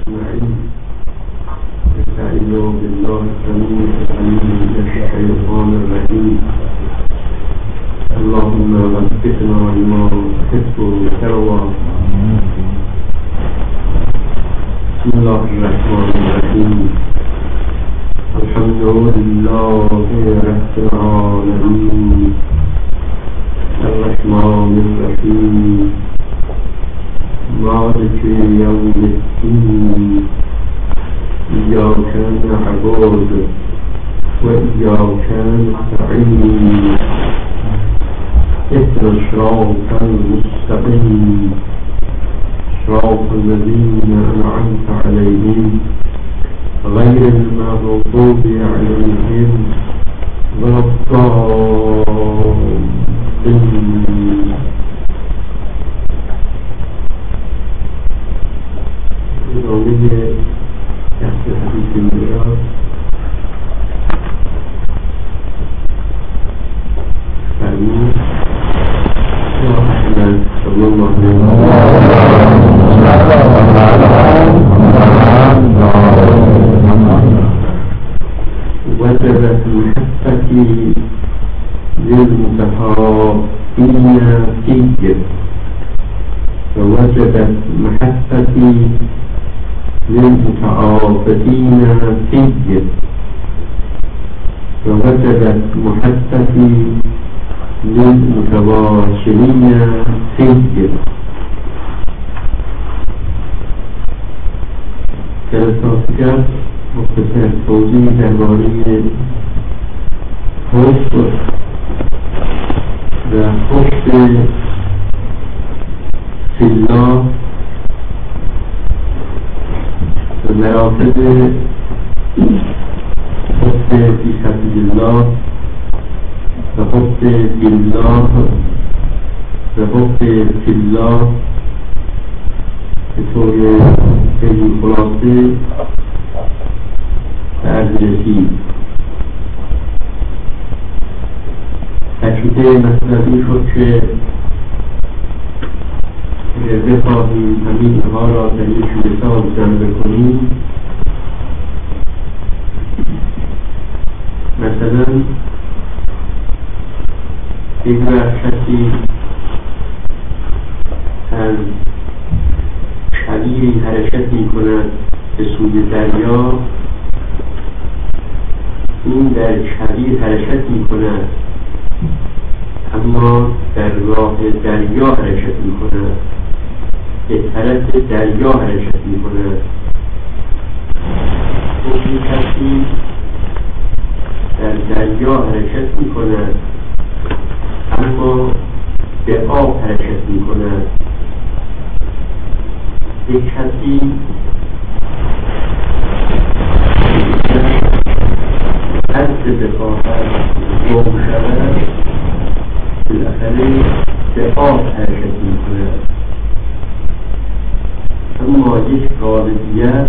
أجمعين. استعيذوا بالله السميع العليم من الشيطان الرجيم. اللهم وفقنا لما تحب وترضى. بسم الله الرحمن الرحيم. الحمد لله رب العالمين الرحمن الرحيم مالك يوم الدين. إياك نعبد وإياك نستعين. اهدنا الصراط المستقيم صراط الذين أنعمت عليهم غير المغضوب عليهم ولا الضالين. ادامه تحت حدیث میراث فرمود یا احمد صلی الله علیه وجبت محبتي للمتحابين فيه ووجبت محبتي للمتعاطفين فيه ووجبت محبتي للمتواصلين فيه. جلسات دیگر مختصر توضیح درباره حب و حب فی الله و مراتب حب فی سبیل الله و حب بالله و حب فی الله به طور خیلی خلاصه به عرض رسید. تکلیف مطلبی شد که بخواهیم همین ها را در یک مثال جمع کنیم. مثلا یک کسی از کویری حرکت می کند به سوی دریا. این در کویر حرکت می کند اما در راه دریا حرکت می کند، به طرف دریا حرکت می کند. این کسی در دریا حرکت می کند اما به آب حرکت می کند. یک کسی دست بخواهد گم شود بالاخره به آب حرکت می کند. اما یک غالبیت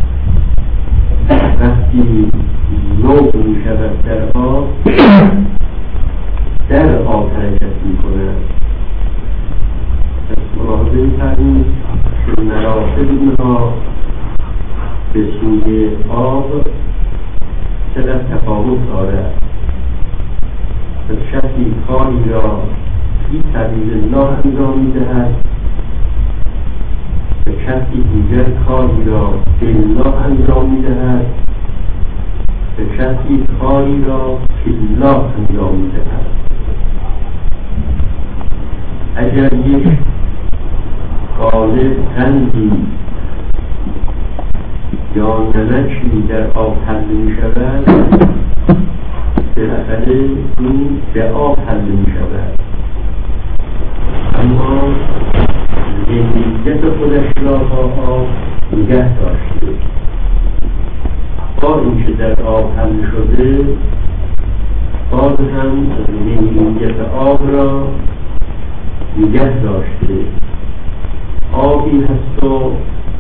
وقتی ذوب می شود در آب حرکت می کند. ملاحظه می کنید که مراتب اینها به سوی آب چقدر تفاوت دارد. پس کسی کاری را فی سبیل الله انجام می دهد و کسی دیگر کاری را بالله انجام می دهد و کسی کاری را بالله انجام می دهد. اگر یک قالب قندی یا نمکی در آب حل می شود بالاخره این به آب حل می شود، اما زندگیت خودش را با آب نگه داشته. با اینکه در آب حل شده باز هم زندگیت آب را نگه داشته. آبی هست و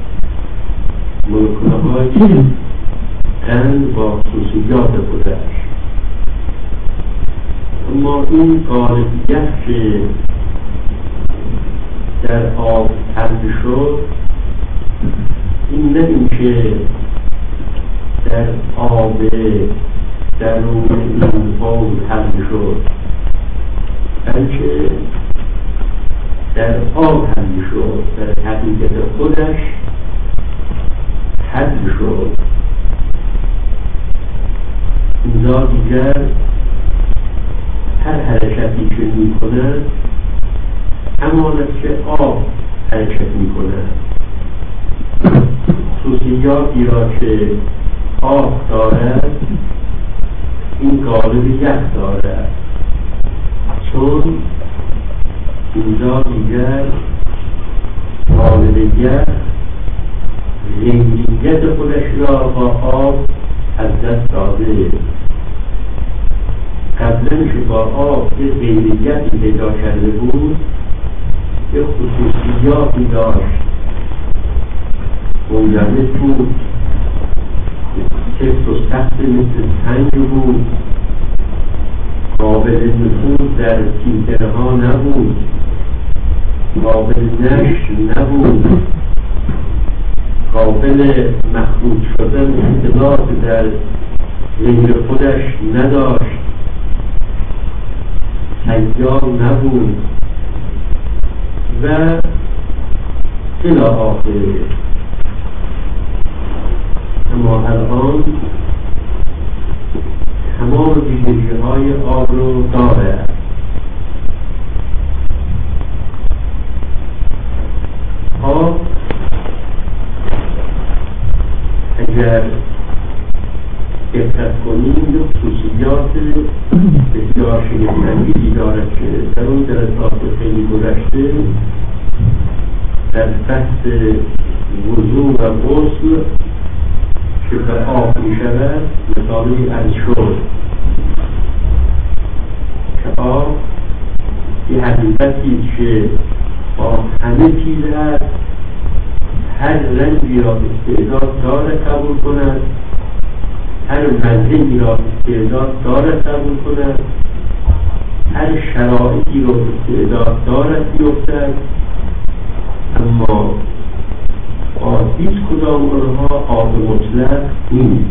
مولکول‌های قند با خصوصیات خودش، اما این قالبیت که در آب حل شد این نه این که در آب درون این حوض حل شد، بلکه در آب حل شد، در حقیقت خودش حل شد. اینجا دیگر هر حرکتی که می کند همان است که آب حرکت می کند. خصوصیاتی را که آب دارد این قالب یخ دارد، چون اینجا دیگر قالب یخ غیریت خودش را با آب از دست داده. قبلا که با آب یه غیریتی پیدا کرده بود، یه خصوصیاتی داشت، منجمد بود، سفت و سخت مثل سنگ بود، قابل نفوذ در فیلتره ها نبود، قابل نشر نبود، قابل مخلوط شدن اختلاط در غیر خودش نداشت، سیال نبود و الی آخره. اما الان تمام ویژگی‌های آب رو داره. آب اگر دقت کنیم یک خصوصیات بسیار شگفت‌انگیزی دارد که در اون جلسات خیلی گذشته در بحث وضو و غسل که به آب می شود مثالی از شد که آب یه حقیقتی که با همه چیز هست، هر رنگی را استعداد دارد قبول کند، هر مزه‌ای را استعداد دارد قبول کند، هر شرایطی را استعداد دارد بیفتد، اما با هیچ کدام آنها آب مطلق نیست.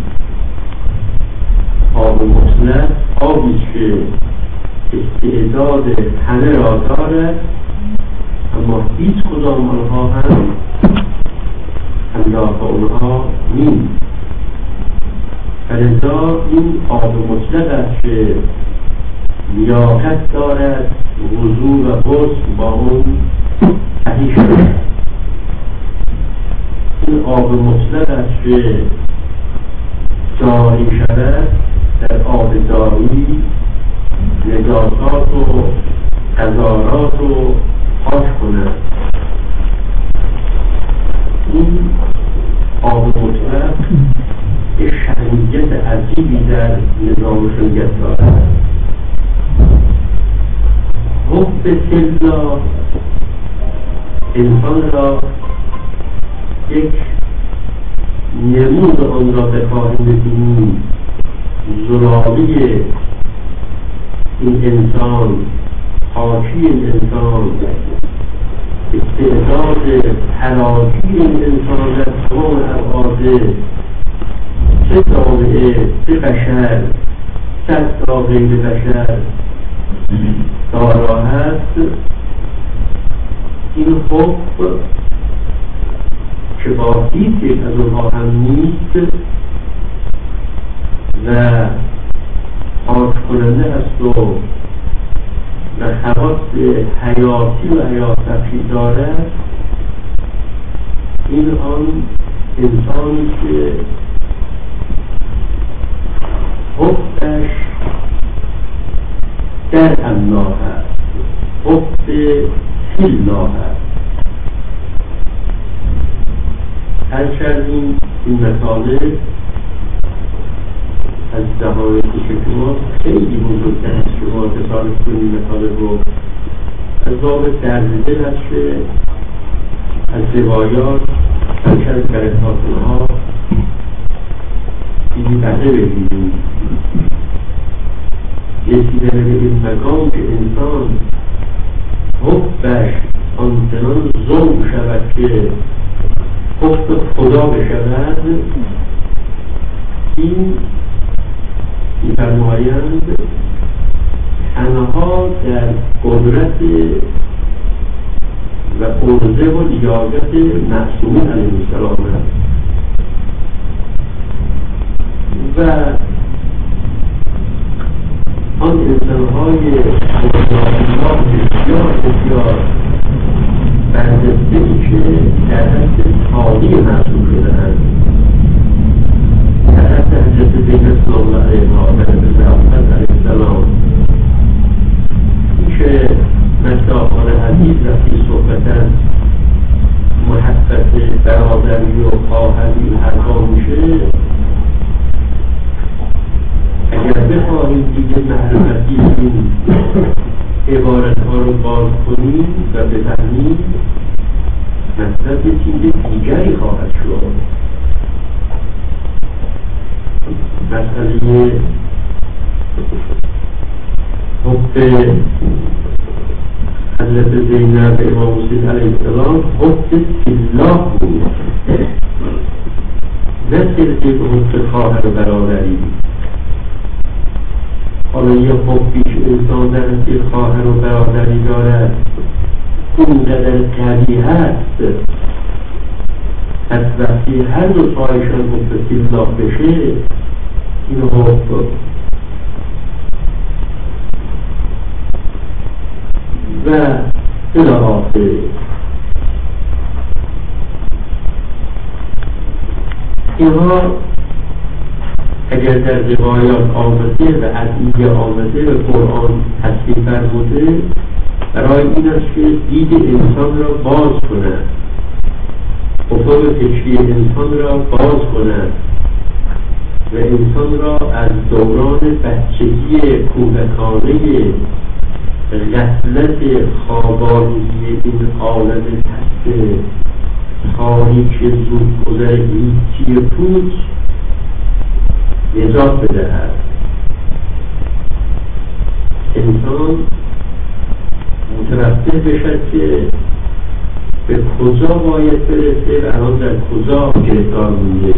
آب مطلق آبی که استعداد همه را دارد، اما هیچ کدام آنها هم همراه آنها نیست. فلذا این آب مطلق است که لیاقت دارد وضو و غسل با اون صحیح شود. این آب مطلق است که جاری شود در آب داری نجاسات و قذارات رو پاک کند. این آب مطلق یه شأنیت عجیبی در نظام شریعت دارد. حب الله انسان را یک نمود آن را بخواهیم ببینیم، زلالی این انسان، پاکی این انسان، استعداد حراکی این انسان در تمام ابعاد، چه جامعه، چه بشر، چه تا غیر بشر دارا هست. این حب که با هیچ یک از اونها هم نیست و پاک کننده است و خواص حیاتی و حیاتبخشی دارد، این آن انسانی که حبش در الله هست، حب فی الله هست. هر کردیم این مطالب از زبان شما خیلی بزرگتر از شما تصالف کنیم مطالب رو از باب درزده هست که از روایات هر کرد برکاتونها چیزی بهره بگیریم. رسیدن به این مقام که انسان حبش آنچنان ذوق شود که خفت خدا بشود، این می‌فرمایند تنها در قدرت و عرضه و لیاقت معصومین علیه السلام است و آن انسان‌های الله بسیار بسیار برجسته‌ای که در دست خالی معصوم شده‌اند، در دست حضرت زینب صلی الله علیها و حضرت عباس علیه السلام. این که مثل آقان عزیز وقتی صحبتاً محبت برادری و خواهری حرفا میشه، اگر بخواهیم دیگه معرفتی این عبارت ها رو باز کنیم و بفهمیم، مطلب چیز دیگری خواهد شد. مسئله حب حضرت زینب امام حسین علیه السلام حب الله بود، نه صرف حب خواهر و برادری. حالا یه حبی که انسان در اصل خواهر و برادری دارد اونقدر قوی هست، از وقتی هر دو تایشان حب الله بشه، این حب و الی آخر. اینها اگر در روایات آمده و ادعیه آمده و قرآن تصریح فرموده، برای این است که دید انسان را باز کند، افق فکری انسان را باز کند و انسان را از دوران بچگی کودکانه غفلت خواب‌آلودی این عالم پست تاریک زودگذر هیچی پوچ نجات بدهد. انسان متوجه بشد که به کجا باید برسه و الان در کجا گرفتار مونده.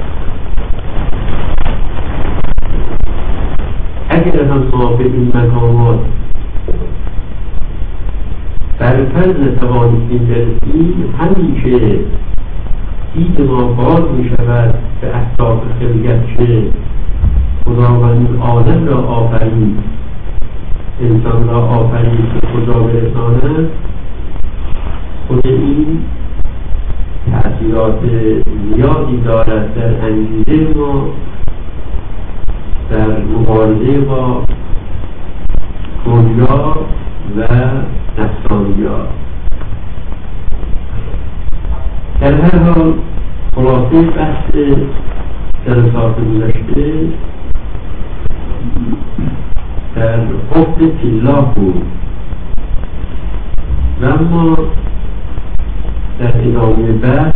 اگر هم ما به این مقامات برفرض نتوانستیم برسیم، همین که دید ما باز می شود به احساس خلقت که خداوند عالم را آفرید، انسان را آفرید به کجا برساند، خود این تأثیرات زیادی دارد در انگیزه ما، در مبارزه با دنیا و نفسانیات. در هر حال خلاصه بحث جلسات گذشته در حب فی الله بود و اما در ادامه بحث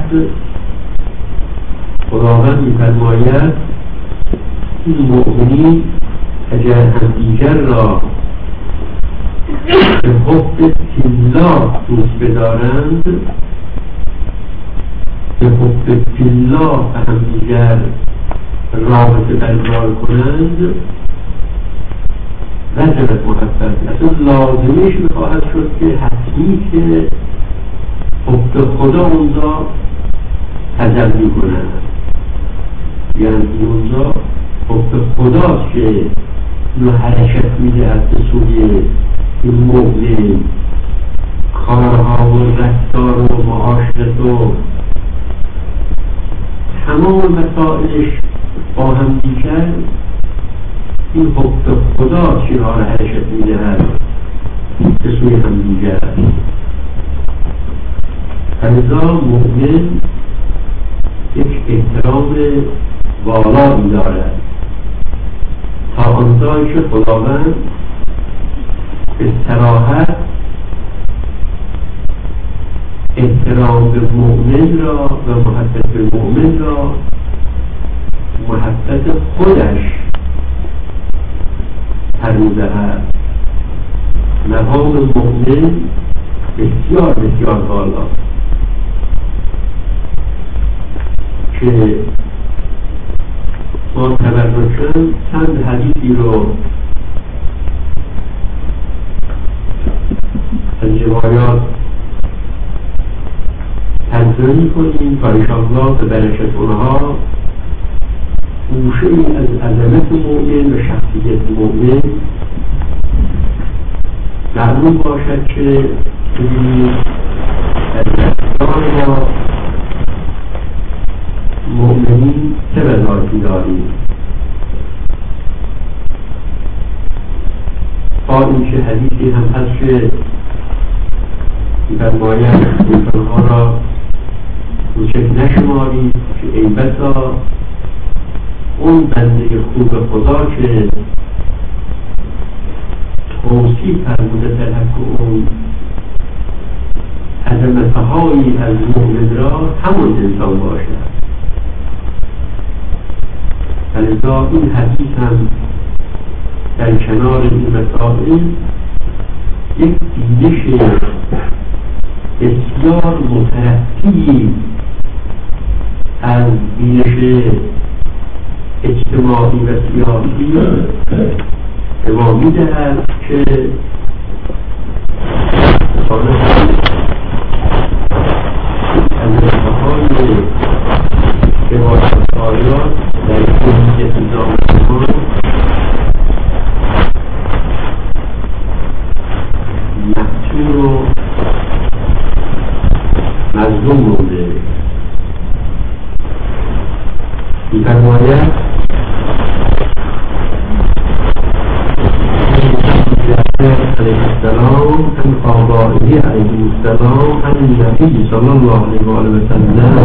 خداوند می‌فرماید این مؤمنین اگر همدیگر را به حب فی الله دوست بدارند، به حب فی الله و همدیگر رابطه برقرار کنند، وجبت محبت، اصلا لازمیش میخواهد شد که حتمی که حب خدا اونجا تجلی کنند، یعنی اونجا حب خداست که اینو حرکت میده از سوی این مؤمن، کارها و رفتار و معاشرت و تمام مسائلش با هم دیگر این حب خدا چیزها را حرکت میدهد به سوی هم دیگر. لذا مؤمن یک احترام والایی دارد تا آنجایی که خداوند به صراحت احترام به مؤمن را و محبت به مؤمن را محبت خودش فرموده‌است. مقام مؤمن بسیار بسیار بالا. که معتبر باشن چند حدیثی رو از روایات تنظیم می‌کنیم تا انشاءالله به برکت اونها گوشه‌ای از عظمت مؤمن و شخصیت مؤمن معلوم باشد که در رفتار ما مؤمنین چه وظایفی داریم. با اینکه حدیثی هم هست که می‌فرماید انسان‌ها را کوچک نشمارید که ای بسا اون بنده خوب خدا که توصیف فرموده در حق اون عظمت‌هایی از مؤمن را همون انسان باشد. لذا این حدیث هم در کنار این مسائل یک بینش بسیار مترقی از بینش اجتماعی و سیاسی به ما می‌دهد که از رفاهای روایت آیات در کلیت زمان محصور و مظلوم بوده. می‌فرماید علیه السلام عن آبائه علیه السلام عن النبی صلی الله علیه و آله و سلم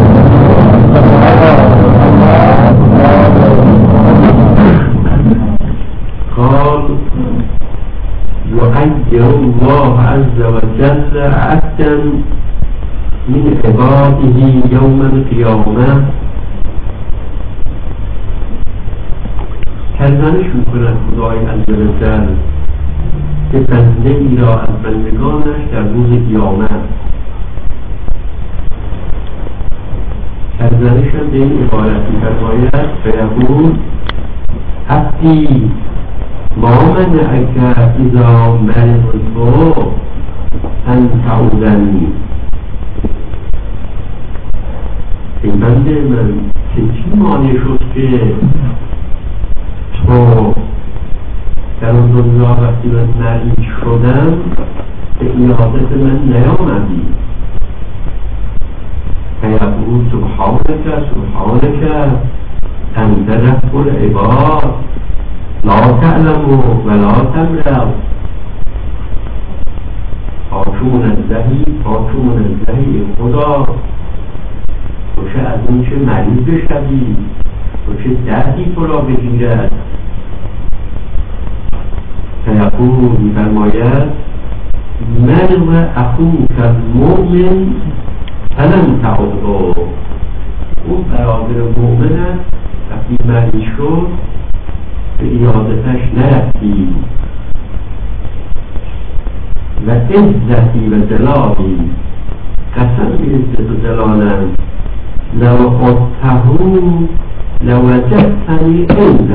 قال يعير الله عز وجل عبدا من عباده يوم القيامة سرزنش میکند خدای عزوجل که بنده ای را از بندگانش در روز قیامت. سرزنش هم به این عبارت می‌فرماید فیقول عبدی ما منعک اذا مرضت ان تعودنی. ای بنده من چی مانع شد که تو در اون دنیا وقتی من مریض شدم به عیادت من نیامدی؟ فیقول سبحانک انت رب العباد لا تعلم ولا تمرض. پاکون الزهی خدا تو چه از اون چه مریض بشوی، تو چه دردی تو را بگیرد. فیقول می‌فرماید مرض اخوک المؤمن فلم تعده. اون برادر مؤمنت وقتی مریض شد به عیادتش نرفتی. و عزتی و جلالی قسم به عزت و جلالم لو خدته لوجدتنی عنده.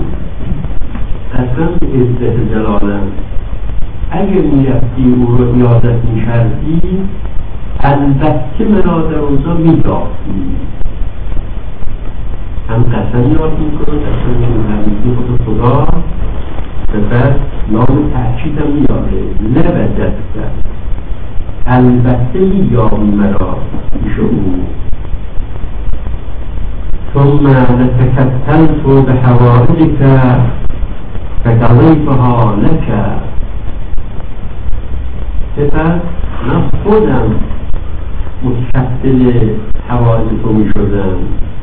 قسم به عزت جلالم اگه میرفتی او رو عیادت میکردی البته مرا در اونجا میداشتی. هم قسم یاد میکنه، قسم میکنه خود خدا سپس نام تحکید هم میاره لوجدت، البته مییابی مرا پیش او. ثم لتکتلت بحوائجک فقضیتها لک. سپس من خودم متکفل حوائج تو می شدم.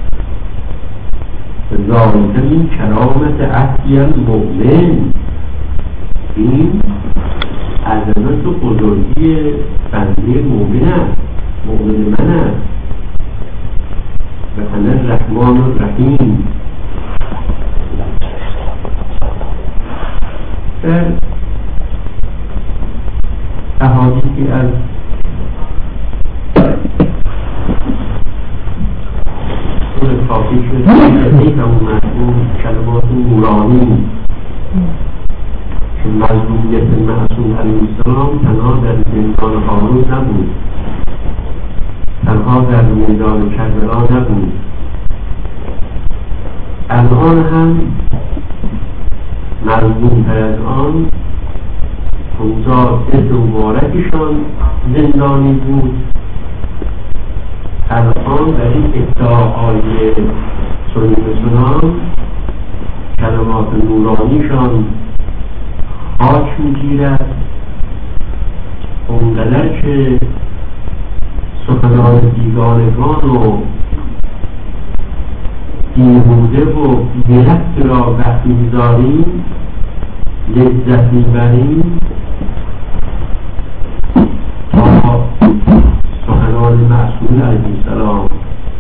ذالک من کرامت عهدی المؤمن. این عظمت و بزرگی بنده مؤمن است، مؤمن من است. و انا الرحمن الرحیم. در احادیثی از کلمات نورانی که مظلومیت معصوم علیه السلام تنها در زندان هاروت نبود، تنها در میدان کربلا نبود، الان هم مظلوم‌تر از آن حمزه ابن مبارکشان زندانی بود. الان در این ادعاهای سنی‌سنان کلمات نورانیشان خاک میگیرد، اونقدر که سخنان بیگانگان و بیهوده و بی‌ربط را وقتی می‌ذاریم لذت می‌بریم تا سخنان معصوم علیه السلام.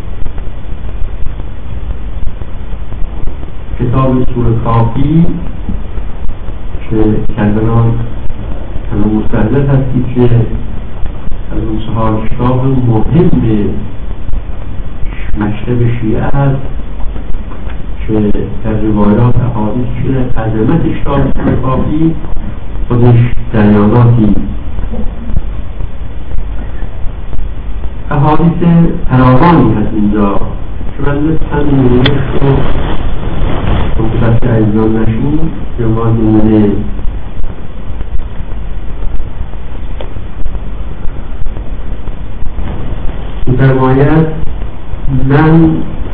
کتاب سوره کافی که کلمنان همه مستدرک هستی که از اون 4 کتاب مهم مکتب شیعه هست که در روایات احادیث شده عظمت کتاب سوره کافی خودش جریاناتی احادیث فراوانی هست اینجا که من چند نمونه رو مختص عزیزان نشون به عنوان نمونه می‌فرماید من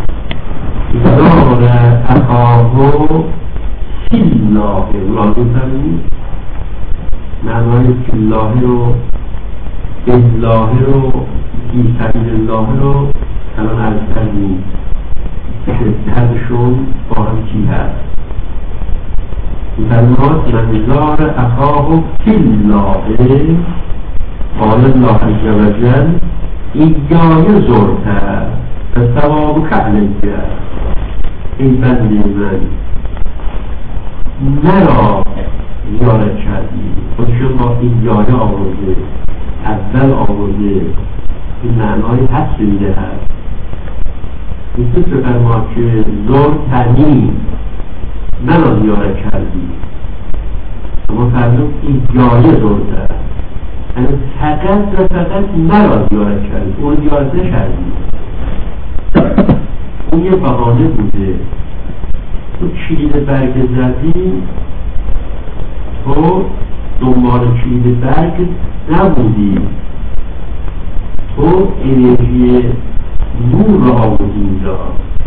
زار اخاه فی الله ملاحظه فرمودید معنای فی الله رو بالله رو فی سبیل الله رو الان عرض کردیم که حدشون با هم چی هست. می‌فرماید من زار اخاه فی الله قال الله عز وجل ایجای زرته و ثواب کعلیه. این بنده من مرا زیارت کردی، خودشون با ایجای آورده، اول آورده، این معنای حس میده هست میتونست بفرماد که زرتنی مرا زیارت کردی، اما فرمود ایجای زرته یعنی فقط و فقط مرا زیارت کردی، اون زیارت نکردی. اون یه بهانه بوده. تو چیلید برگ زدی، تو دنبال چیلید برگ نبودی، تو انرژی نور را آوردی اینجا،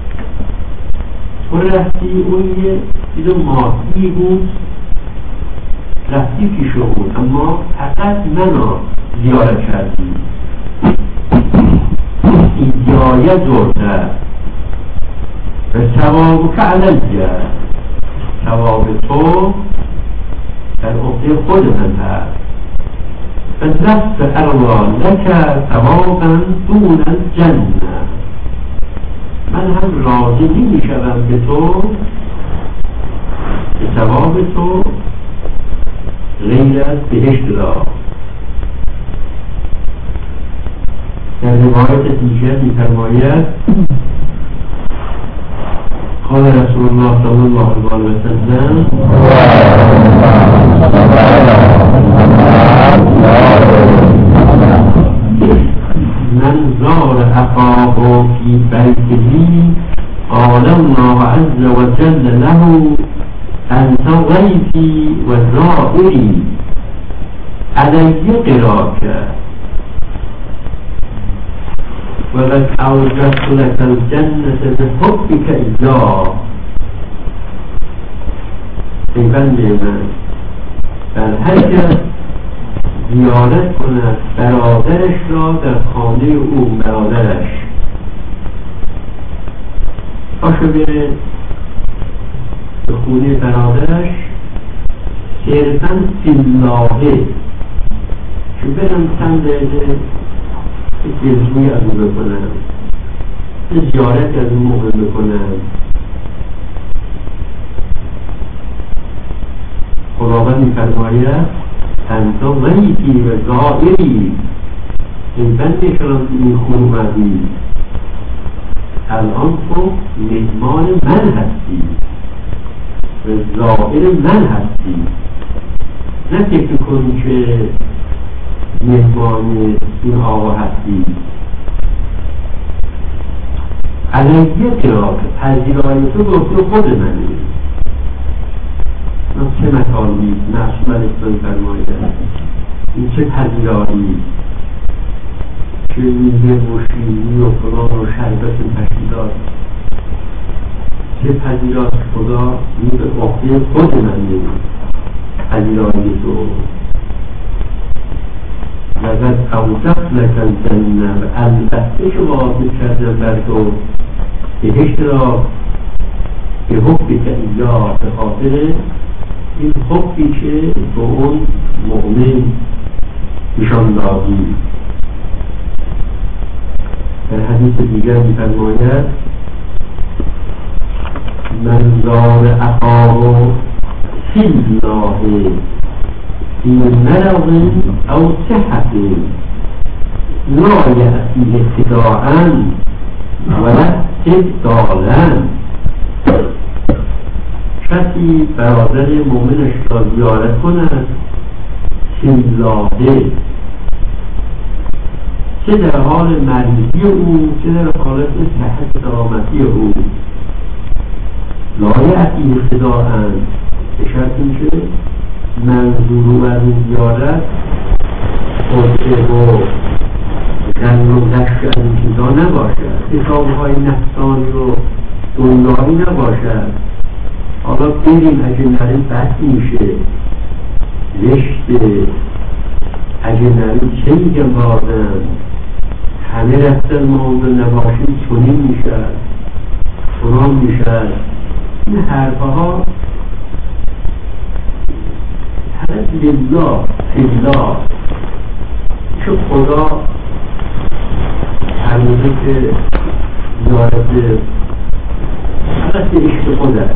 تو رفتی اون یه چیز مادی بود رفتی پیش اون، اما فقط منو زیارت کردی. این جایه زرده و ثواب که علیه، ثواب تو در عهده خود من هست. فنفس اروا لک ثوابا دون الجنه، من هم راضی نمیشوم به تو به ثواب تو غیر از بهشت را. در روایت دیگر می‌فرماید قال رسول الله صلی الله علیه و سلم من زار اخاه فی بیته قال الله عز وجل له انت ضیفی و زائری علی قراک ولك اوجدت لك الجنة بحبك إياه. ای بنده من در هر کس زیارت کند برادرش را در خانه او، برادرش پاشو بره به خونه برادرش صرفاً فی الله که برم چند دقیقه جزوی از اون بکنم، زیارت از اون موقع بکنم. خداوند می‌فرماید انت ضیفی و زائری، این بنده شما این خون اومدی، الان تو مهمان من هستی. زائر من هستی، نه فکر کنی که مهمان این آقا هستی. علیه قرار پذیرای تو گفته خود منی. چه مطالبی معصوم علیه السلام فرمایده، این چه پذیرایی که میزه و شیرینی و فلان و شربت پشیدار، چه پذیرات خدا این به واقعی خود من میدید پذیرایی تو. لقد اوصف لك الجنه، و البته که واضح کردم بر تو بهشت را به حب که ایا، به خاطر این حبی که به اون مؤمن نشان دادی. در حدیث دیگر می‌فرماید من زار اخاه فی الله فی مرض او صحة لا یأتیه خداعا ولا استبدالا. کسی برادر مؤمنش را زیارت کند فی الله، چه در حال مریضی او چه در حالت صحت سلامتی او، لا یأتیه خداعا، به شرط اینکه منظور و از زیارت خودعه و جن و دشت از این چیزا نباشد، حسابهای نفسانی و دنیایی نباشد. حالا بریم اگه نریم بد میشه رشته، اگه نریم چه میگم بازم همه رفتن موضوع نباشیم چنین میشد چنان میشد. این حرفها حرف لله فیالله که خدا هرموزه که زیارت حرف عشق خودش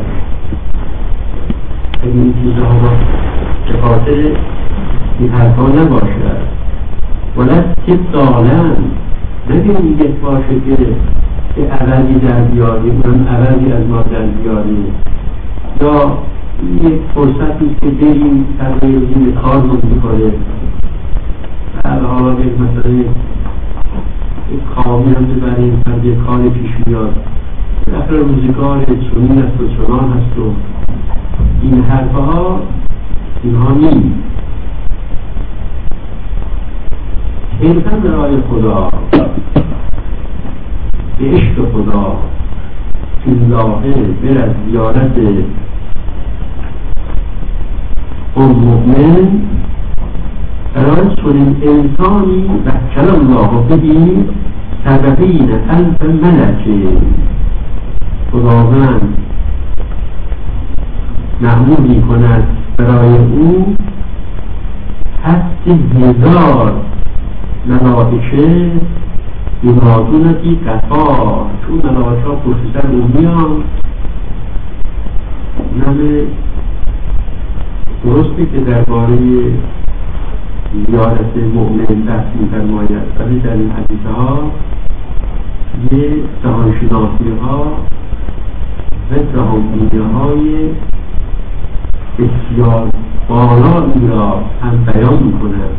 اگه این چیزها به خاطر این حرفا نباشد. ولد استبدالا، نبینی یک باشه که عوضی در بیاری اونم عوضی از ما در بیاری، یا یک فرصتی که بریم تغییر روزی کار میکنه حالا یک مثلا یک کامی هم ببریم فرد یک کار پیش میاد اخر روزگار چنین است و چنان هست و این حرفها اینها نیست. حرفن برای خدا، به عشق خدا فی الله بر از زیارت اون مؤمن برای چنین انسانی وکل الله بهی سبعین الف ملک، خداوند معمول می کند برای او 10,000 ملائکه یمادونتی قفا، چون ملائکه ها پشت سر او میان. نمه درستی که درباره زیارت مؤمن بحث می‌فرماید، ولی در این حدیث ها یه جهانشناسی ها و جهانبینی های بسیار بالایی را هم بیان می‌کند.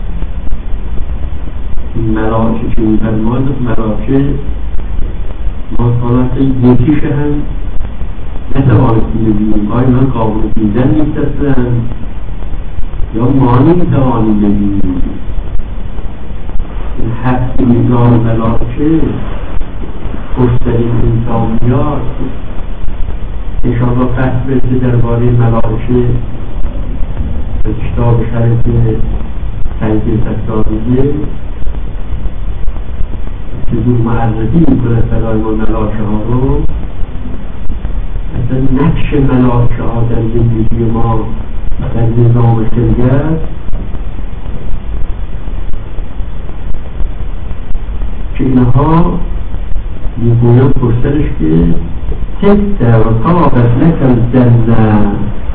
این ملائکه که می‌فرماید ملائکه ما حالت یکیش هم نتوانستیم ببینیم، آیا من قابل دیدن نیستند یا ما نمیتوانیم ببینیم. این 7,000 ملائکه پشت این انسان میاد. انشاءالله فصل برسه درباره ملائکه به کتاب شریف سید ستاریه که دور معرفی میکنه برای ما ملائکه ها رو، مثلا نقش ملائکه ها در زندگی ما در نظام شریعت که اینها میگویم پرسرش که تبت و طابت لک الجنه،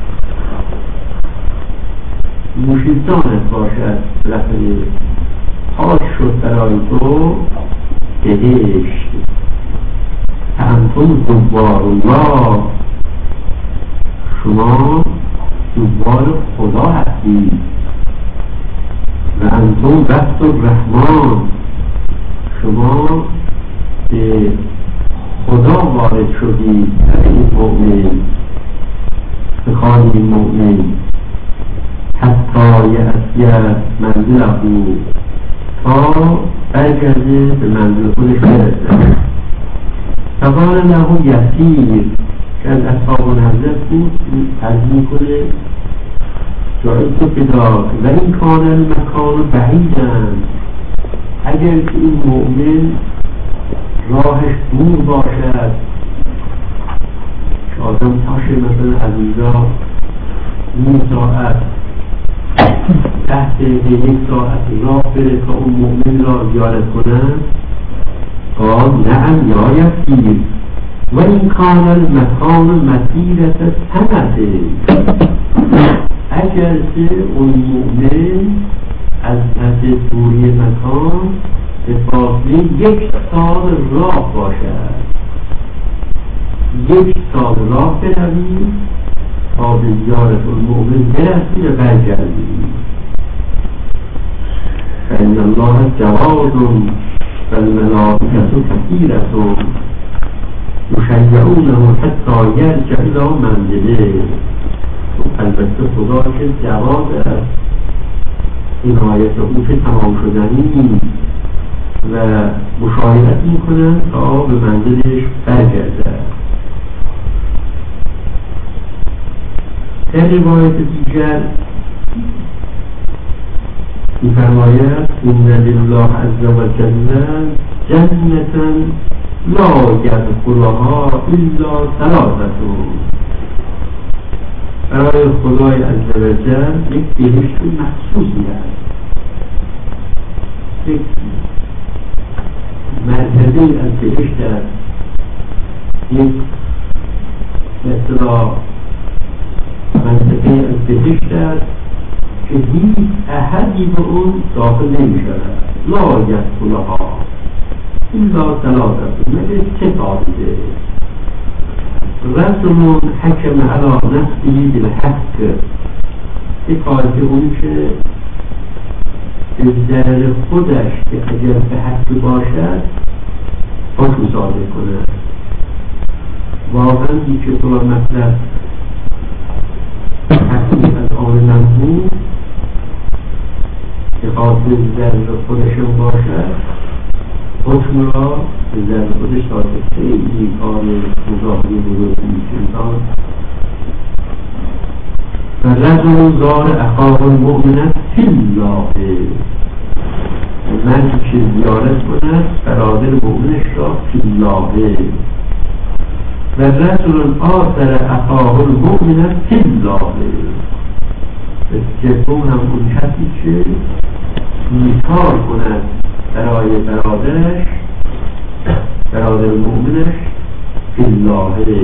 موشیدانت باشد رفعه پاک شد برای تو بهشت، فانتم دوار الله شما دوبار خدا هستید و انتم وقت الرحمن، شما به خدا وارد شدید در این مؤمن، به خانه این مؤمن، حتی یأتی منزله، تا برگرده به منزل خودش برسه. فقال له یسیر که از اصحاب حضرت بود، عرض میکنه جایی تو پیدا و این کان المکان بعیدن، اگر که این مؤمن راهش دور باشد که آدم تاشه مثلا از اینجا نیم ساعت 10 دقیقه 1 ساعت راه بره تا اون مؤمن را زیارت کنن، قال نعم یا یسیر و این کان المکان مسیرت سنته، اگر که اون مؤمن از پس دوری مکان به فاصله 1 سال راه باشد، 1 سال راه بروی تا به زیارت المؤمن برسی و برگردی. فإن الله جواد و الملائکة کثیرة یشیعونه حتی یرجع الی منزله. البته خدا که جواد است، این آیت او که تمام شدنی و مشاهدت میکنن تا به منزلش برگرده. در روایت دیگر می‌فرماید ان لله عز وجل جنة لا یدخلها الا 3، برای خدای عزوجل یک بهشت مخصوصی است، یک مرتبه از بهشت است، یک مثلا منطقه از بهشت است که هیچ احدی به اون داخل نمی شود. لا یدخلها الا 3، مگر 3 قاعده: رجل حکم علی نفسه بالحق، یک قاعده اون که به ذر خودش که اگر به حق باشد حکم صادر کند. واقعا این که تو مطلب حقی از آن منبود که قاعده ذر خودشون باشد، حکم را به ذر خودش صادر. خیلی کار مظاهری بزرگی انسان. و رجل زار اخاه المؤمن فی الله، من که زیارت کند برادر مؤمنش را فی الله. و رجل آثر اخاه المؤمن فی الله، سوم هم اون کسی که ایثار کند برای برادرش، برادر مؤمنش فی الله.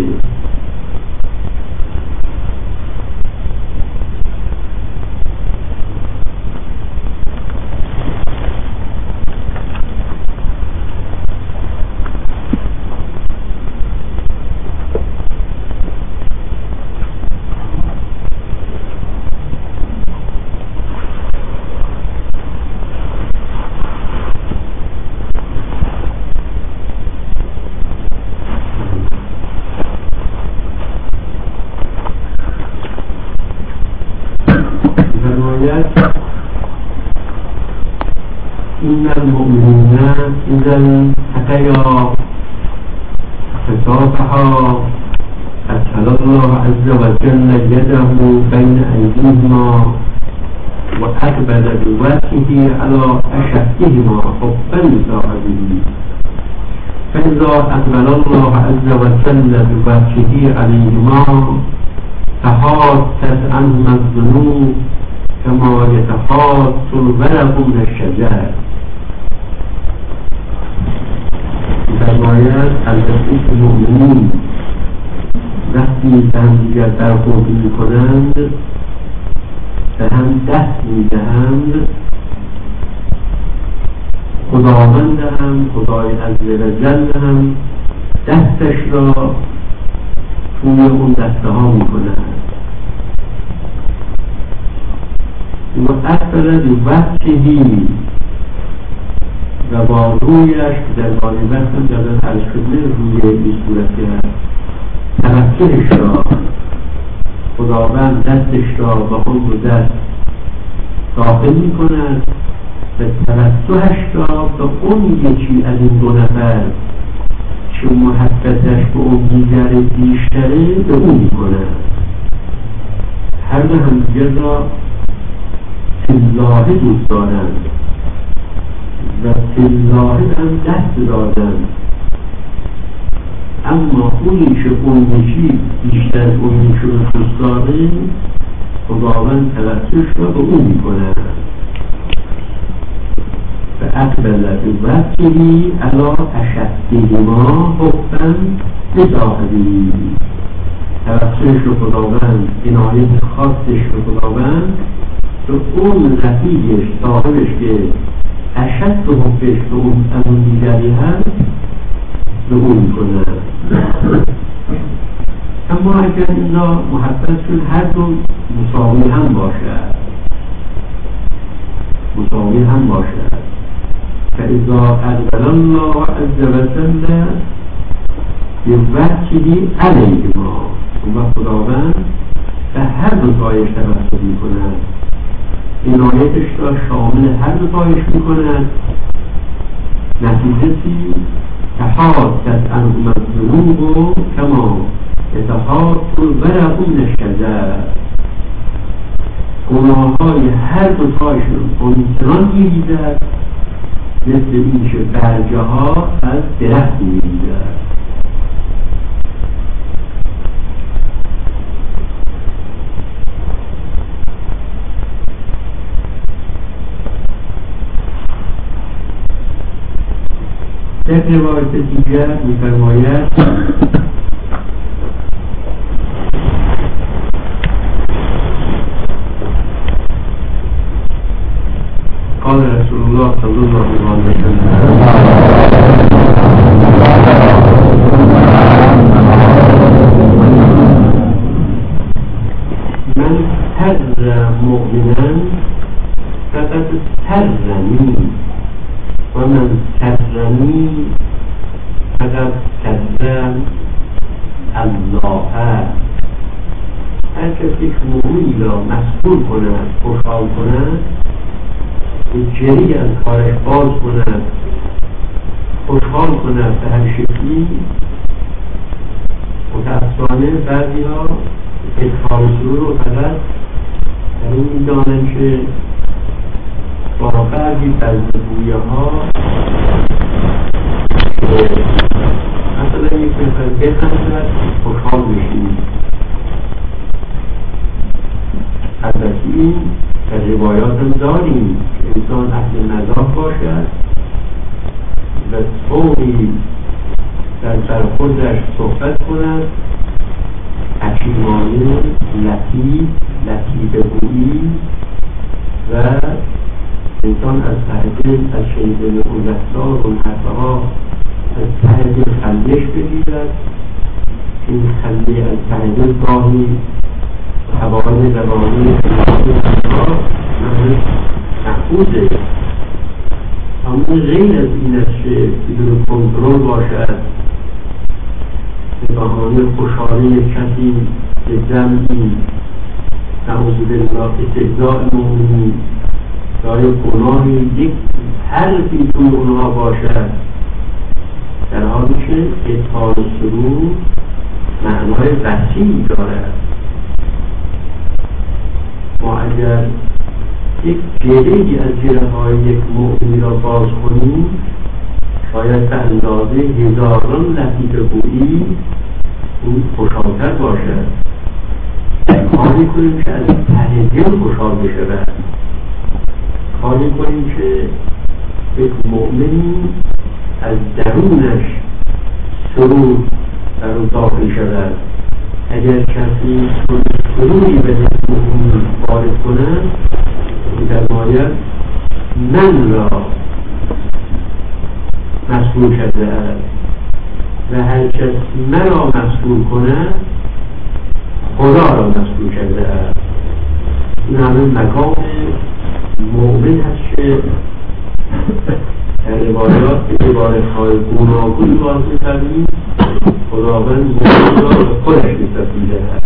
این المؤمنین اذا اتیا فصافحا ادخل الله عز وجل یده بین ایدیهما و اقبل بوجهه علی اشدهما حبا لصاحبه، فاذا اقبل الله عز وجل بوجهه علیهما تحاطت عنهما الذنوب کما یتحاط الورق من الشجر. فرماید البته که مؤمنین وقتی به هم دیگر برخورد می‌کنند به هم دست می‌دهند، خداوند هم خدای عزوجل هم دستش را توی اون دسته ها می‌کند اقبل بوجهه و با رویش در غالبت هم در حل شده روی این صورت توجهش را خداوند دستش را با اون دو دست داخل می کند و توجهش را به اون یکی از این دو نفر که محبتش به اون دیگر بیشتره به اون می کند. هر دو همدیگر را فی‌الله دوست دارند و فی‌الله هم دست دادند، اما اونی که اون یکی بیشتر اونی که اون دوست داره خداوند توجهش را به اون می کند. و اقبل بوجهه علی اشدهما حبا بصاحبه، توجهش رو خداوند، عنایت خاصش رو خداوند به اون رفیقش صاحبش که اشد حبش به اون از اون دیگری هست به اون می کند. اما اگر اینا محبتشون هر دو مساوی هم باشد فاذا اقبل الله عز وجل بوجهه علیهما، و خداوند به هر دو تایش توسل می کند، عنایتش را شامل هر دو تایش می کند. نتیجتی تحادثت عنهما الذنوب کما یتحادث الورق من الشجر، گناههای هر دو تایشون اونچنان می‌ریزد مثل این که برگه ها از درخت می‌ریزد. در روایت دیگر می‌فرماید قال رسول الله صلی الله علیه و سلم من سر مؤمنا فقط سرنی و من سرنی فقط سرم الله. هر کسی که مؤمنی را مسئول کند، خوشحال کند، جری از کارش باز کند، خوشحال کند به هر شکلی، متاسفانه بعضی ها اظهار سرور رو فقط در این میدانند که با بعضی بزدگویه ها مثلا یک نفر بخندد خوشحال میشید. البته این در روایات هم داریم که انسان اهل مزاح باشد و طوری در خودش صحبت کند حکیمانه، لطیف گویی و انسان از ته دل از شنیدن اون رفتار و اون حرفها از ته دل خندش بگیرد. این خنده از ته دل گاهی حوادث روانی محفوظه، اما غیر از این است که بدون کنترل باشد، به بهانه خوشحالی کسی به جمعی نعوذ بالله استهزاء مؤمنین یا یک گناهی یک حرفی توی اونها باشد، در حالی که اظهار سرور معنای وسیعی دارد. ما اگر یک جله‌ای از جله‌های یک مؤمن را باز کنیم، شاید به اندازه هزاران لطیفه گویی اون خوشحال‌تر باشد. کاری کنیم که از ته دل خوشحال بشود، کاری کنیم که یک مؤمنی از درونش سرور در اون داخل شود. اگر کسی سروری به مؤمن وارد کند، می‌فرماید من را مسئول کرده است و هر کس مرا مسئول کند خدا را مسئول کرده است. این همه مقام مؤمن هست که در روایات به عبارت‌های گوناگون باز می‌کنیم خداوند مؤمن را به خودش نسبت می‌دهد.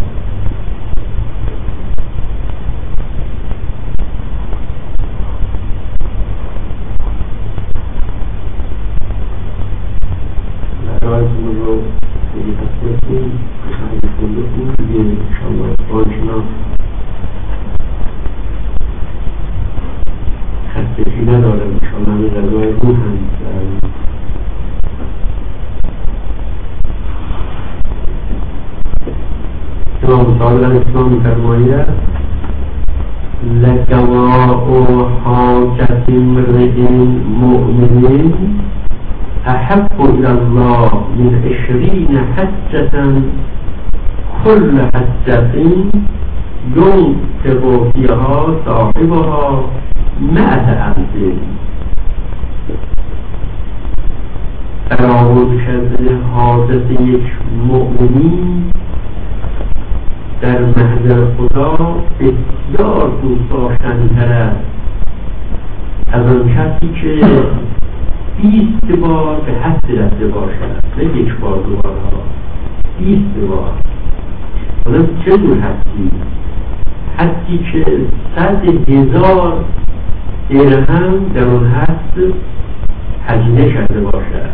مدارتون رو بگید کنیم اگه کنده کنیم دیگه انشاءالله بانشنا خستگی ندارم انشاءالله همه غذای روح هم امام صادق علیه السلام می‌فرماید لجواء حاجة امرئ مؤمن احب الى الله من 20 حجة كل حجة ينفق فيها صاحبها 100,000. برآورده کردن حاجت یک مؤمنی در محضر خدا بسیار دوست داشتنی‌تر است از آن کسی که 20 بار به حج رفته باشد، نه یک بار دو بارها، 20 بار. حالا چه جور حجی؟ حجی که 100,000 درهم در آن حج هزینه کرده باشد.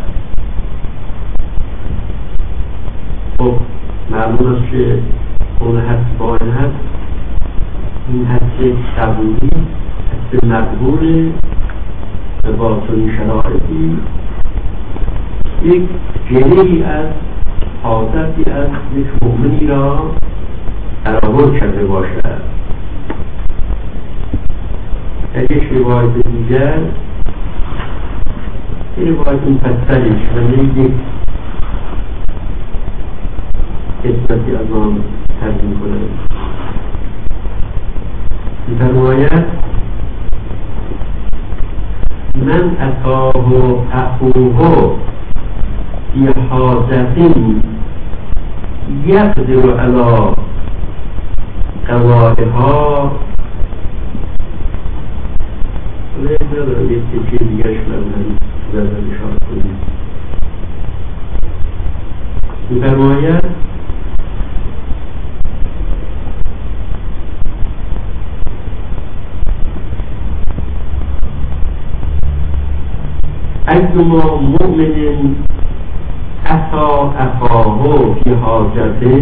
خب معلوم است که اون حج با این حج، این حج قبولی، حج مقبول به باطنی شرایطی یک جله‌ای از حاضری از یک مؤمنی را برآورد کرده باشد. در یک روایت دیگر این روایت مفصلیش و یک قسمتی از آن ترجمه کنند. می‌فرماید من اتاه اخوه فی حاجة یقدر علی قضائها ندارم یک تکیه دیگرش من زدن اشاره کنیم. می‌فرماید ایما مؤمن اتی اخاه فی حاجة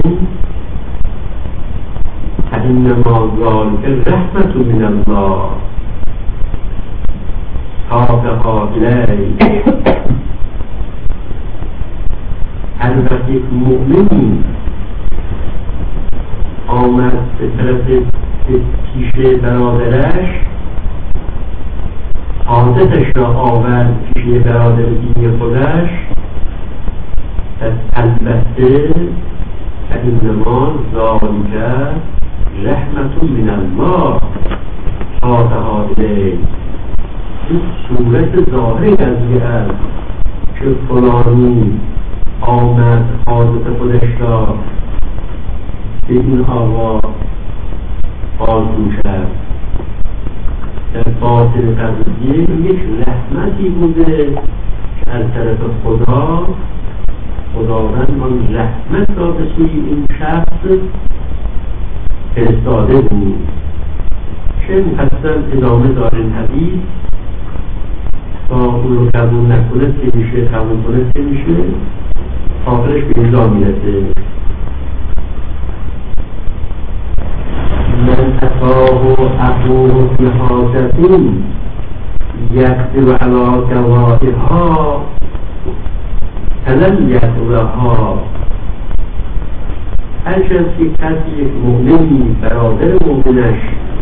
فانما ذلک رحمة من الله سابقا الیه. هر وقت یک مؤمنی آمد به طرف پیش برادرش حاجتش را آورد پیش برادر دینی خودش، البته فانما ذلک رحمة من الله سابقا الیه. این صورت ظاهر قضیه است که فلانی آمد حاجت خودش را به این آقا بازگو کرد. در باطن قضیه یک رحمتی بوده که از طرف خداوند آن رحمت را به سوی این شخص فرستاده بود. چه مفصل ادامه داره این حدیث تا اون رو قبول نکنه که میشه، قبول کنه که میشه، آخرش به اینجا میرسه. من اتاه اخوه فی حاجة یقدر علی قضائها فلم یقضها. هرچند که کسی یک مؤمنی برادر مؤمنش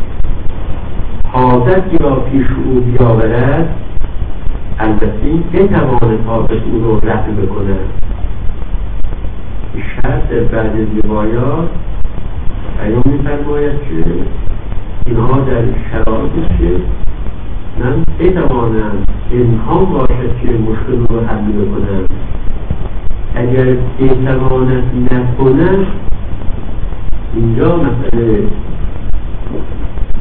حاجتی را پیش او بیاورد، البته بتواند حاجت او رو رفع بکند. شرط در بعض روایات بیان می‌فرماید که اینها در شرایطی که من بتوانم امکان باشد که مشکل رو حل بکنم. اگر بتواند نکنم، اینجا مسئله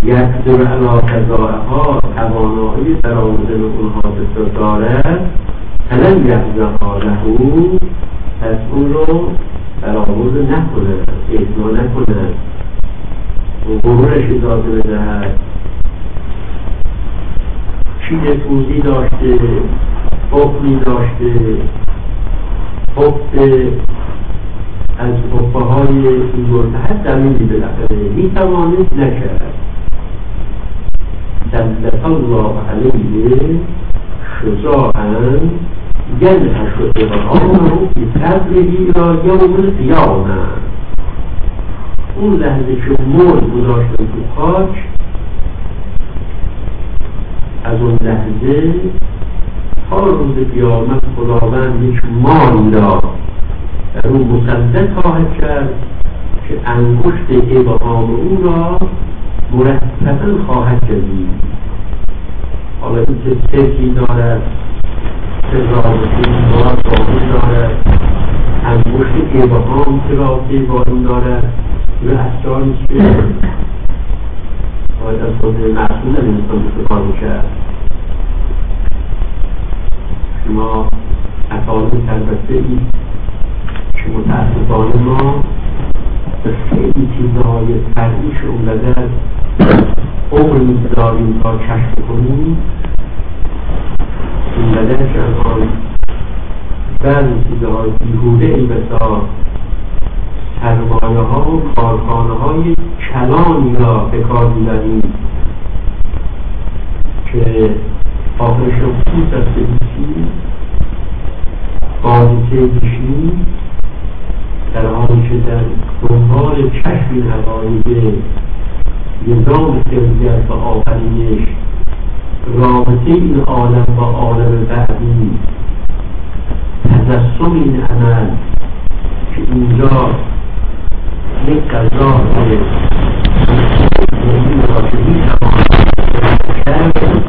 یقدر علی قضائها توانایی در آمدن اونها به دارد فلن یقضیها له پس اون رو برآورده نکنه، اعطا نکنه، غرورش اجازه بدهد. چیز توضیح داشته، حکمی داشته، حکم از حکمه های این مرتحد زمینی بالاخره میتوانست نکرد. سلط الله علیه شجاعا ینحش ابهامه فی صدره را یوم القیامه. اون لحظه که مرد گذاشتن تو خاک، از اون لحظه تا روز قیامت خداوند یک ماری را در اون مسلط خواهد کرد که انگشت ابهام او را مرتبا خواهد کشید. حالا این که سری دارد، چه رابطه دارد، انگشت ابهام که رابطه با این دارد، و اسراری که باید از خود معصوم نمیستان استفاده میکرد. شما اطالب تربسته اید که متاسفانه ما به خیلی چیزهای فرعیش اونقدر عمر می‌گذاریم تا کشف کنیم، اونقدر که الان بعضی چیزهای بیهوده ای مثلا سرمایه ها و کارخانه های کلانی را به کار می‌بریم که آخرش خصوص از بلیسی قاضیه میشی، در حالی که در دنبال کشف این حقایق نظام خلقت و آفرینش، رابطه این عالم با عالم بعدی، تجسم این عمل که اینجا یک قضا که این را که میتواند کرد،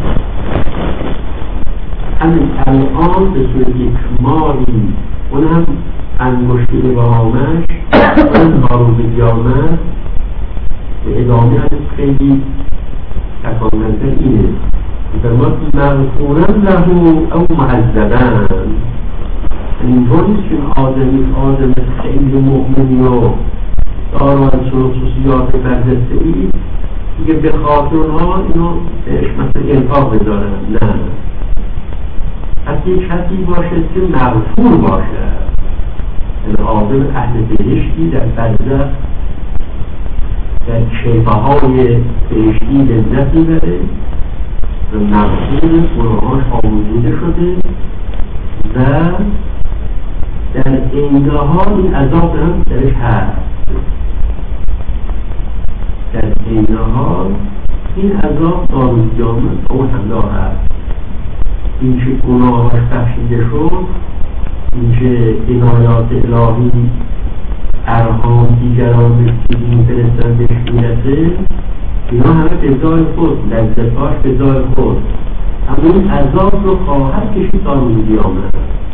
همین الان به صورت یک ماری، اونم انگشت ابهامش، اون کارو به قیامت به ادامه از خیلی تکاملتر اینه فرماد مغفورا له او معذبا. اینطور نیست که آدم خیلی مؤمنی و دارو از خصوصیات برجسته ای دیگه به خاطر اونها اینو مثلا انفاق بذارن. نه، حتی کسی باشه که مغفور باشه، این آدم اهل بهشتی در برزخ در کیفه های بهشتی لذت میبره و مغفور گناهاش آموزیده شده و در این حال این عذاب هم درش هست. در این حال این عذاب دارون قیامت با اون همراه هست. این که گناهاش بخشیده شد، این که عنایات الهی ارحام دیگران به میفرستن بهش میرسه، اینا همه به جای خود، لذتاش به جای خود، اما این عذاب رو خواهد کشید تا روز قیامت.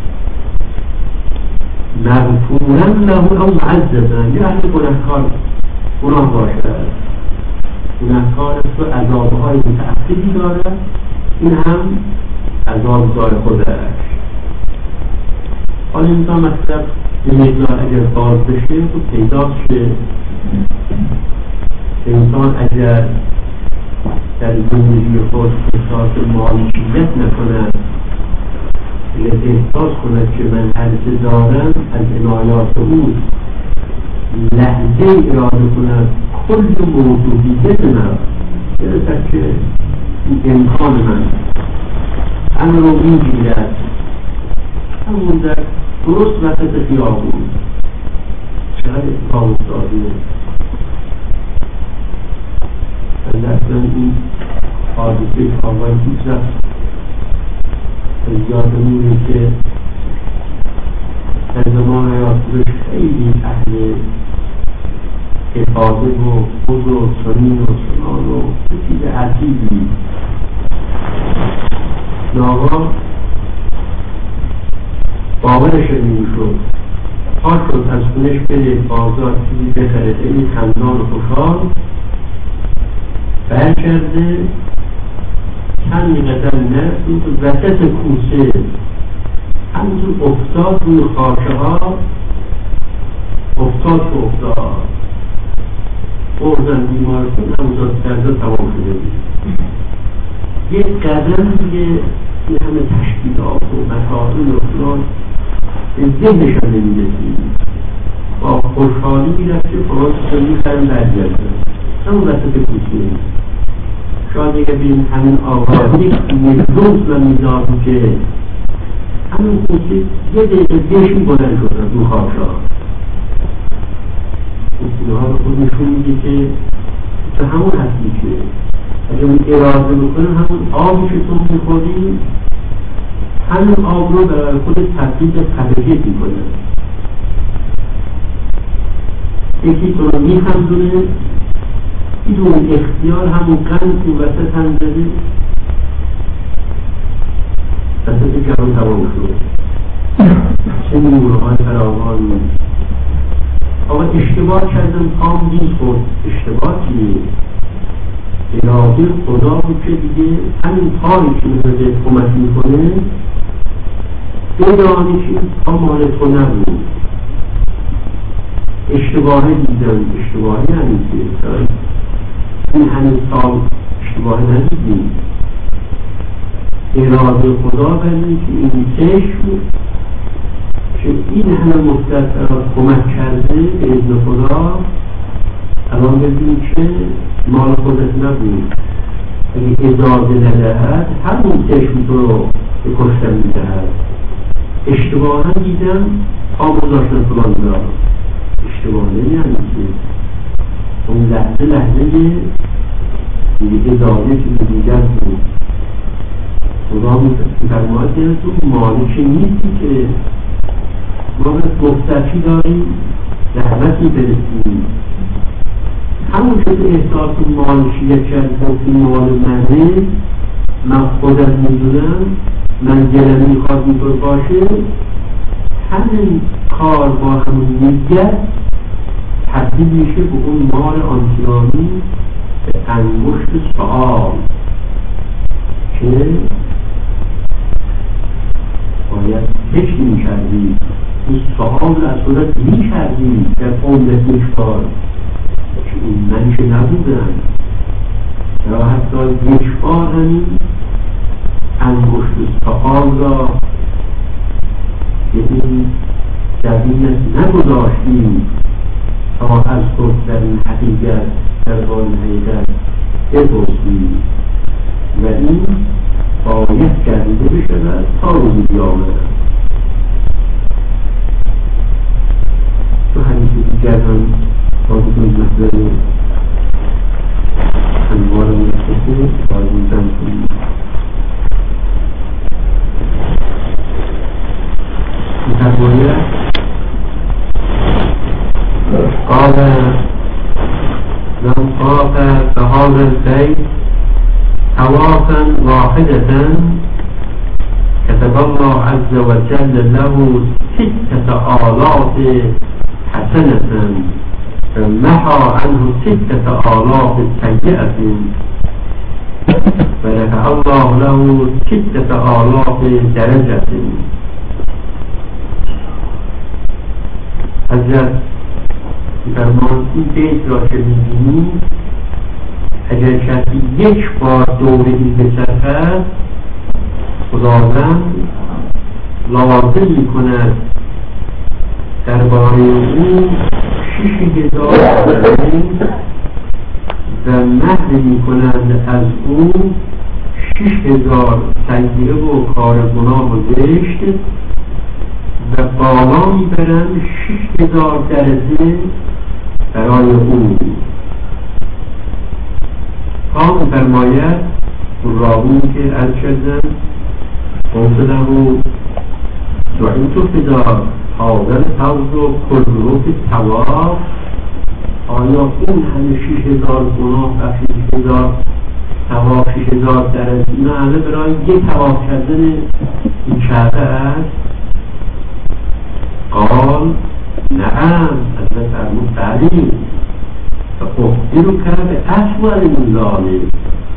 مغفورا له او معذبا، یه اهل گناه باشد، گناهکار است و عذابهای متعددی دارد، این هم عذاب دار خودش. حالا انسان مثلا این مقدار اگر باز بشه خود پیداست که انسان اگر در زندگی خود احساس مالکیت نکند، اگر احساس کند که من هرچه دارم از عنایات او، لحظه اراده کند کل موجودیت من برسد که این امکان من همه رو میگیرد، همون در درست وسط خیابون چقدر اتفاق افتاده. من اصلا این حادثه آقای هیچ رفت یادم میره که در زمان حیاتش خیلی اهل حفاظه و خود و سنین و سنان و چیز عجیبی ناغا باورش نمی شد، پاک شد از خونش بره بازار چیزی بخره، خیلی خندان و خوشحال برگرده چند قدم نرسید وسط کوچه همونطور افتاد روی خاکه ها، افتاد بردن بیمارستان، همونطور درده تمام شده بود. یک قدم دیگه این همه تشکیلات و مسائل و فلان به ذهنش هم نمی‌رسید، با خوشحالی میرفت که فلان چیزا می‌خرن برگردن همون وسط کوچه. شاید اگه بیم همین آقا یک روز من می‌دارم که همین کوچه یه دقیقه بهشون بلند شدن رو خاک‌ها. این ها به خود نشون میده که تو همون هستی که اگه اون اراده بکنه همون آبی که تو میخوری همون آب رو برای خود تبدیل به طبیعیت میکنه. یکی تو رو میخندونه بدون اختیار همون قند تو وسط هم زده وسط جهان تمام شد. چه نورهای فراوان آقا اشتباه کردم پام دیز خورد. اشتباه چیه؟ اراده خدا بود که دیگه همین پایی که میزده کمک میکنه بدانی که این پا مال تو نبود. اشتباهی دیدم، اشتباهی نمیده این همین سال اشتباهی ندیدیم. اراده خدا بردیم که این چشم که این همه مدت کمک کرده به اذن خدا الان ببینید که مال خودت نبود. اگه اجازه ندهد همون چشم تو رو به کشتن میدهد. اشتباها دیدم پامو داشتن فلان دارم اشتباه نمیدن که اون لحظه دیگه اجازه که دیگر بود. خدا میفرماید که تو مالک نیستی که ما به مفتشی داریم رحمتی برسیم. همون که تو احساس مالکیت کرد گفتی مال منه، من خودم میدونم، من دلم میخواد اینطور باشه، همین کار با همون نیت تبدیل میشه به اون مال آنتیانی به انگشت سؤال که باید فکر میکردی این سؤال از خودت میکردی در عمرت یکبار که این من که نبودم یا حتی یکبار همین انگشت سؤال را که این جبینت نگذاشتیم تا از خود در این حقیقت در بان حقیقت بپرسیم و این باید گردیده بشود تا روزی بیامد. تو حدیث دیگر هم با بکنید مطلب انوار مستقل بازیزن کنید. متقویه قال لم طاق بهذا البيت طوافا واحدة كتب الله عز وجل له 6,000 حسنة فمحى عنه 6,000 سيئة فرفع الله له 6,000 درجة. حضرت فرمان این بیت را که می‌بینی اگر کسی یک بار دور این بچرخد خداوند لازم می‌کند درباره او 6,000 و محو می‌کنند از او 6,000 سیئه و کار گناه و زشت و بالا میبرند 6,000 درجه برای او. قام فرماید راوی که عرض کردن قوصله و دعیتو فدا حاضر فوز و کلروف تواف. آیا این همه 6,000 گناه و 6,000 تواف 6,000 درجه اینا همه برای یک تواف کردن این کعبه است؟ قال نعم. حضرت فرمود بلی فاخبرک بأسوأ من ذلک،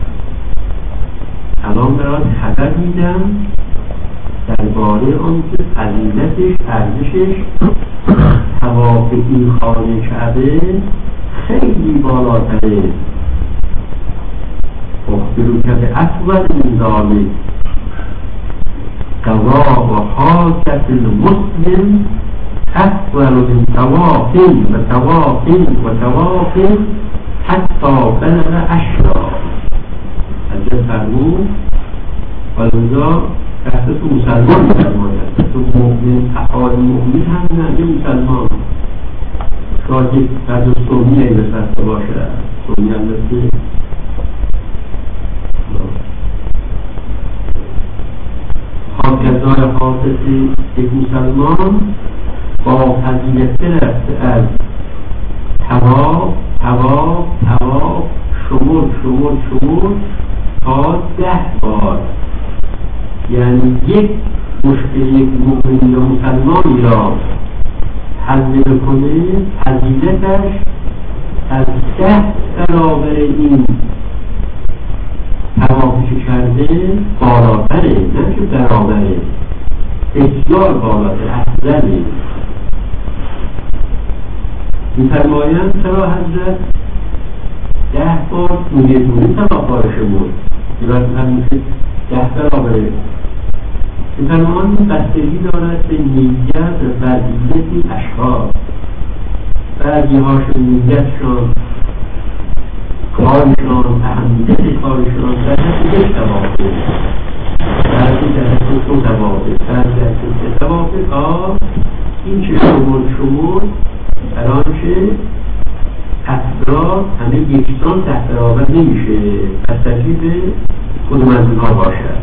الان برات خبر میدم درباره آنکه فضیلتش، ارزشش طواف این خانه کعبه خیلی بالاتره. اخبرک بأسوأ من ذلک قضاء حاجة المسلم أفضل من طواف وطواف وطواف حتى بلغ أشرا. حضرت فرمود ولذا بحث تو مسلمان می‌فرماید، تو مؤمن احوال مؤمن هم نه، یه مسلمان شاید فرد سنی ای بسرده باشه، سنی هم مثل حاکزای حاصلی یک مسلمان با فضیلت رفته از طواف شمول تا 10 بار، یعنی یک مشکل یک مؤمن یا مسلمانی را حل بکنه، فضیلتش از 10 برابر این توافش کرده بالاتره، نه که برابره، بسیار بالاتر، افضله. می‌فرمایند چرا حضرت 10 بار دونه توافش بود، یاد هم میشه 10 برابره. می‌فرمایند بستگی دارد به نیت و فضیلت اشخاص، بعضی هاشون نیتشان، کارشان، اهمیت کارشان در حد یک توافه، بعضی در حد 2 توافه، بعضی در حد 3 توافه. این که شمول الان که افراد همه یکسان 10 برابر نمیشه، بستگی به کدوم از اینها باشد.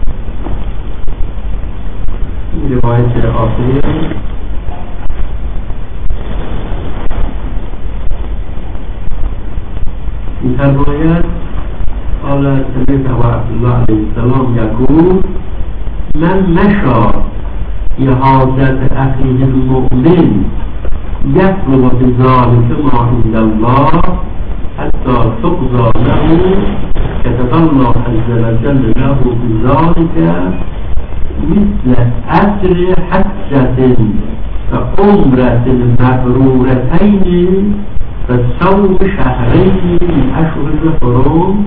این روایت آخر می‌فرماید قال سمعت ابا عبدالله علیه السلام یقول من مشى فی حاجة اخیه المؤمن یطلب بذلک ما عند الله حتی تقضى له كتب الله عز وجل له بذلك مثل اجر حجة وعمرة مبرورتين فصوم شهرين من اشهر الحرم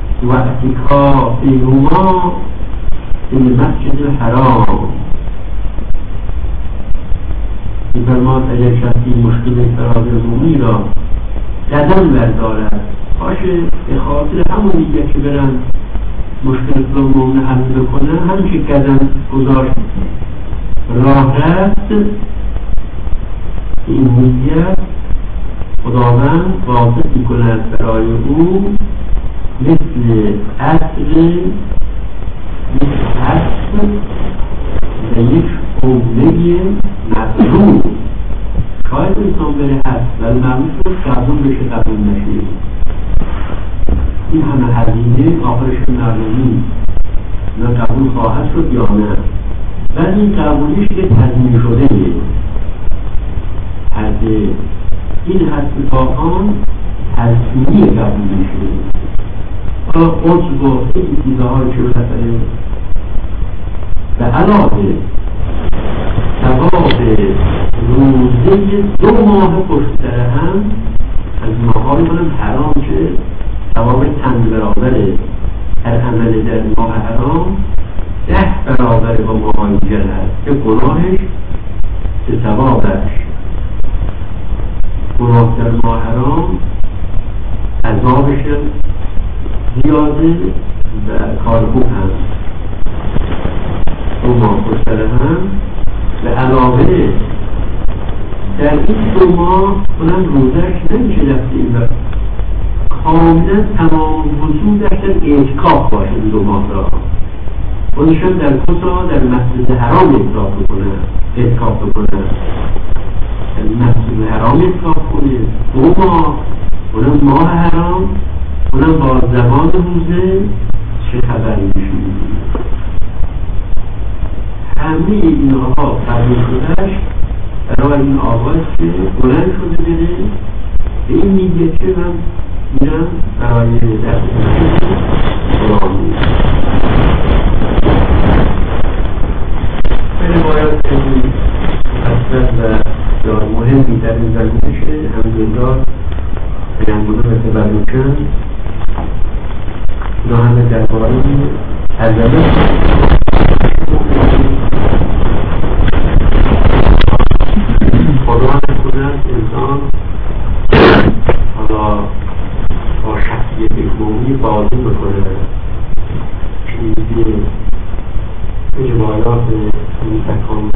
واعتكافهما في المسجد الحرام. می‌فرماید اگر کسی مشکل اعتراض عمومی را قدم بردارد، باشه به خاطر همون دیگه که برن مشکل عمومی حل بکنن، همین که قدم گذاشت راه رفت، این نیت خداوند واسط می‌کند برای او مثل عصر و یک عمره مبرور. شاید انسان بره هست ولی معمول شد قبول بشه قبول نشه، این همه هزینه آخرش معلومی نه قبول خواهد شد یا نه، ولی این قبولیش که تضمین شده هده این حد تا آن تضمینی قبول میشه. حالا عجب و خیلی چیزهایی که بالاخره به علاوه ثواب روزه 2 ماه پشت هم از ماهای منم حرام که ثواب چند برابره هر عمل در ماه حرام 10 برابر با ماهای دیگر هست، که گناهش که ثوابش. گناه در ماه حرام عذابش زیاده و کار خوب هست. 2 ماه پشت هم به علاوه در این 2 ماه اونم روزش نمیشه دفته این وقت کاملا تمام وجودش در اعتکاف باشه. این 2 ماه را خودشم در کجا؟ در مسجد حرام اعتکاف بکنه در مسجد حرام اعتکاف کنه 2 ماه، اونم ماه حرام، اونم با زمان روزه چه خبری میشونی. همه اینها قبول شدهش برای این آقای که بلند شده بره این میگه که من میرم برای دست قرآن به روایت خیلی اصلا و بسیار مهمی در این زمینه که الحمدلله پیامبر متبرکن اونا همه درباره عظمت خدا نکنند انسان حالا با شخصیت عمومی بازی بکنه چیزی اجبارات متکامل